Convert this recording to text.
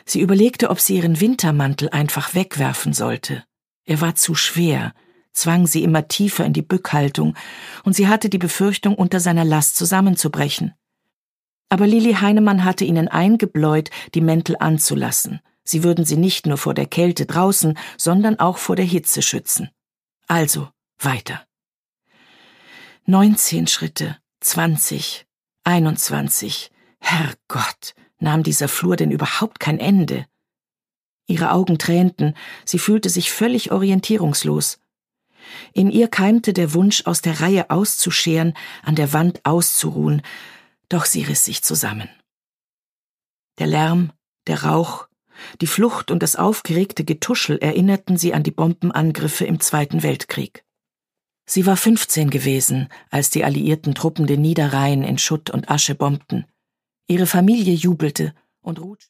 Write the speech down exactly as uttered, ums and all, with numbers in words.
Sie überlegte, ob sie ihren Wintermantel einfach wegwerfen sollte. Er war zu schwer, zwang sie immer tiefer in die Bückhaltung, und sie hatte die Befürchtung, unter seiner Last zusammenzubrechen. Aber Lili Heinemann hatte ihnen eingebläut, die Mäntel anzulassen. Sie würden sie nicht nur vor der Kälte draußen, sondern auch vor der Hitze schützen. Also weiter. Neunzehn Schritte, zwanzig, einundzwanzig. Herrgott, nahm dieser Flur denn überhaupt kein Ende? Ihre Augen tränten, sie fühlte sich völlig orientierungslos. In ihr keimte der Wunsch, aus der Reihe auszuscheren, an der Wand auszuruhen, doch sie riss sich zusammen. Der Lärm, der Rauch, die Flucht und das aufgeregte Getuschel erinnerten sie an die Bombenangriffe im Zweiten Weltkrieg. Sie war fünfzehn gewesen, als die alliierten Truppen den Niederrhein in Schutt und Asche bombten. Ihre Familie jubelte und ruht